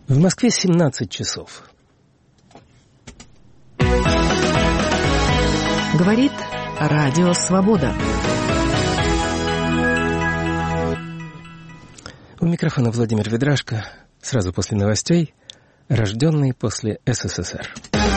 В Москве 17 часов. Говорит Радио Свобода. У микрофона Владимир Ведрашко. Сразу после новостей. Рожденный после СССР.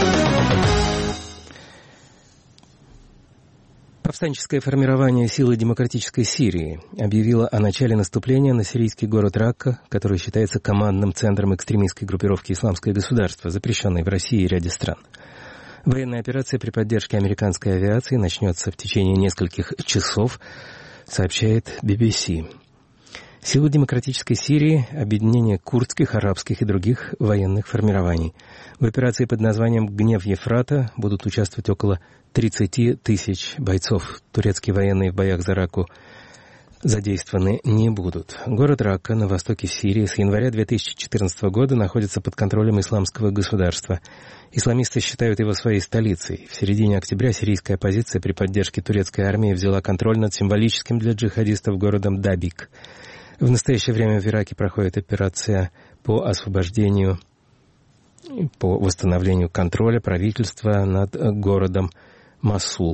Повстанческое формирование силы демократической Сирии объявило о начале наступления на сирийский город Ракка, который считается командным центром экстремистской группировки «Исламское государство», запрещенной в России и ряде стран. Военная операция при поддержке американской авиации начнется в течение нескольких часов, сообщает BBC. Силы демократической Сирии – объединение курдских, арабских и других военных формирований. В операции под названием «Гнев Ефрата» будут участвовать около 30 тысяч бойцов. Турецкие военные в боях за Ракку задействованы не будут. Город Ракка на востоке Сирии с января 2014 года находится под контролем Исламского государства. Исламисты считают его своей столицей. В середине октября сирийская оппозиция при поддержке турецкой армии взяла контроль над символическим для джихадистов городом Дабик. В настоящее время в Ираке проходит операция по освобождению, по восстановлению контроля правительства над городом Мосул.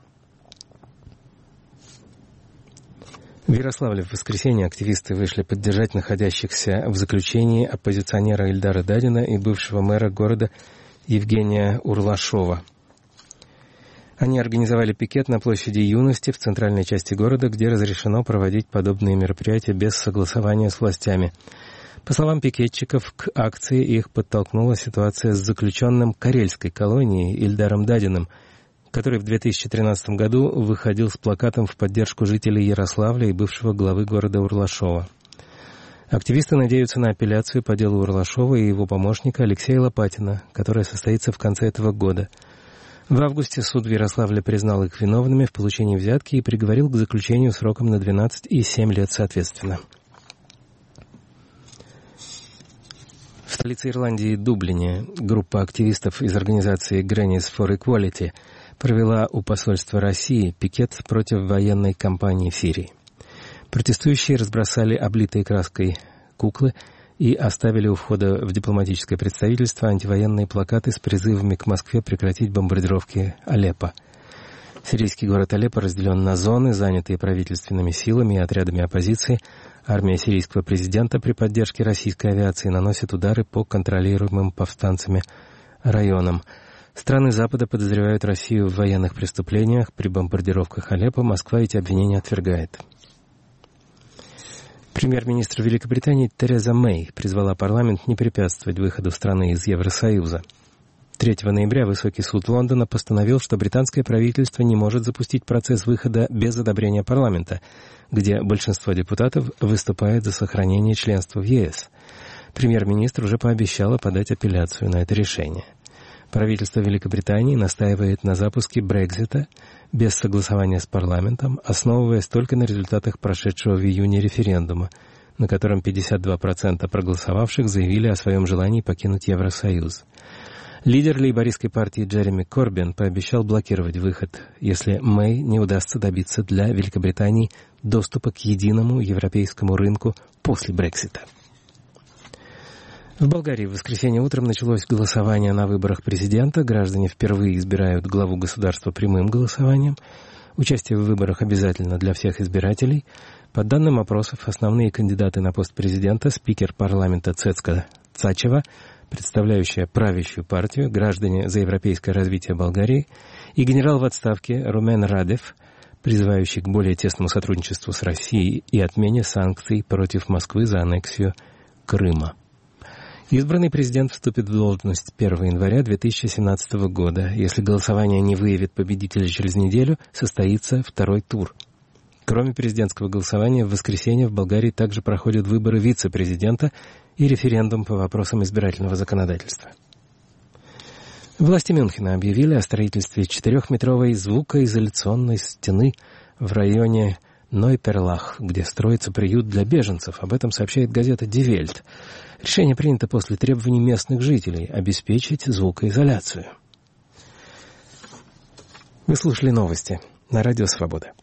В Ярославле в воскресенье активисты вышли поддержать находящихся в заключении оппозиционера Ильдара Дадина и бывшего мэра города Евгения Урлашова. Они организовали пикет на площади Юности в центральной части города, где разрешено проводить подобные мероприятия без согласования с властями. По словам пикетчиков, к акции их подтолкнула ситуация с заключенным карельской колонии Ильдаром Дадиным, который в 2013 году выходил с плакатом в поддержку жителей Ярославля и бывшего главы города Урлашова. Активисты надеются на апелляцию по делу Урлашова и его помощника Алексея Лопатина, которая состоится в конце этого года. В августе суд в Ярославле признал их виновными в получении взятки и приговорил к заключению сроком на 12 и 7 лет соответственно. В столице Ирландии Дублине группа активистов из организации Grannies for Equality провела у посольства России пикет против военной кампании в Сирии. Протестующие разбросали облитые краской куклы и оставили у входа в дипломатическое представительство антивоенные плакаты с призывами к Москве прекратить бомбардировки Алеппо. Сирийский город Алеппо разделен на зоны, занятые правительственными силами и отрядами оппозиции. Армия сирийского президента при поддержке российской авиации наносит удары по контролируемым повстанцами районам. Страны Запада подозревают Россию в военных преступлениях. При бомбардировках Алеппо Москва эти обвинения отвергает. Премьер-министр Великобритании Тереза Мэй призвала парламент не препятствовать выходу страны из Евросоюза. 3 ноября Высокий суд Лондона постановил, что британское правительство не может запустить процесс выхода без одобрения парламента, где большинство депутатов выступает за сохранение членства в ЕС. Премьер-министр уже пообещала подать апелляцию на это решение. Правительство Великобритании настаивает на запуске Брексита без согласования с парламентом, основываясь только на результатах прошедшего в июне референдума, на котором 52% проголосовавших заявили о своем желании покинуть Евросоюз. Лидер лейбористской партии Джереми Корбин пообещал блокировать выход, если Мэй не удастся добиться для Великобритании доступа к единому европейскому рынку после Брексита. В Болгарии в воскресенье утром началось голосование на выборах президента. Граждане впервые избирают главу государства прямым голосованием. Участие в выборах обязательно для всех избирателей. По данным опросов, основные кандидаты на пост президента — спикер парламента Цецка Цачева, представляющая правящую партию, граждане за европейское развитие Болгарии, и генерал в отставке Румен Радев, призывающий к более тесному сотрудничеству с Россией и отмене санкций против Москвы за аннексию Крыма. Избранный президент вступит в должность 1 января 2017 года. Если голосование не выявит победителя через неделю, состоится второй тур. Кроме президентского голосования, в воскресенье в Болгарии также проходят выборы вице-президента и референдум по вопросам избирательного законодательства. Власти Мюнхена объявили о строительстве 4-метровой звукоизоляционной стены в районе Нойперлах, где строится приют для беженцев. Об этом сообщает газета Die Welt. Решение принято после требований местных жителей обеспечить звукоизоляцию. Вы слушали новости на Радио Свобода.